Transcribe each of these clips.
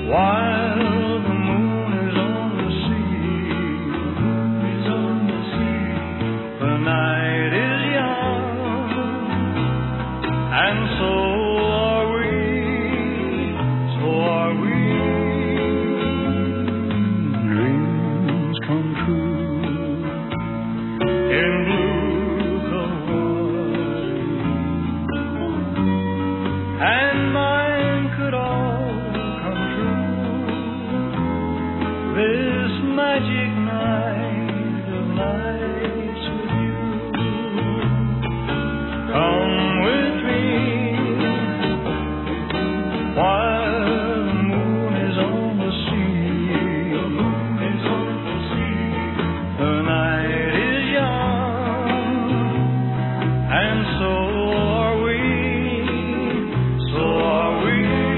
while the moon is on the sea, the night is young, and so are we, so are we. Dreams come true in blue Hawaii, and mine could all come true this magic night of nights with you. Come with me while the moon is on the sea. The night is young, and so are we, so are we.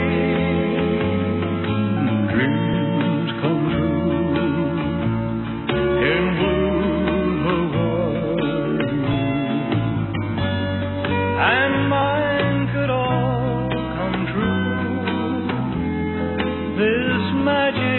Dreams come true in blue Hawaii, and mine could all come true this magic